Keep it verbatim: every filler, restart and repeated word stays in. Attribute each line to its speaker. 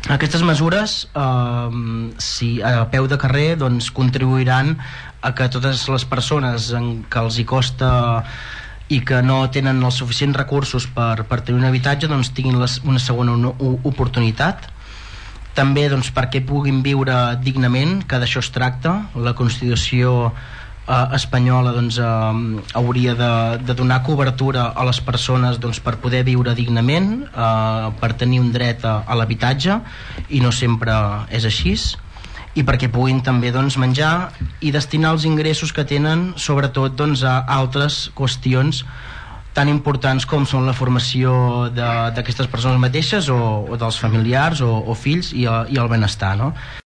Speaker 1: Aquestes mesures, eh, si a peu de carrer, doncs, contribuiran a que totes les persones en què els hi costa i que no tenen els suficients recursos per, per tenir un habitatge, doncs tinguin les, una segona oportunitat. També, doncs, perquè puguin viure dignament, que d'això es tracta. La Constitució Uh, espanyola, doncs, uh, hauria de, de donar cobertura a les persones, doncs, per poder viure dignament, uh, per tenir un dret a, a l'habitatge, i no sempre és així, i perquè puguin també, doncs, menjar i destinar els ingressos que tenen sobretot, doncs, a altres qüestions tan importants com són la formació d'aquestes persones mateixes o, o dels familiars o, o fills i, i el benestar, no?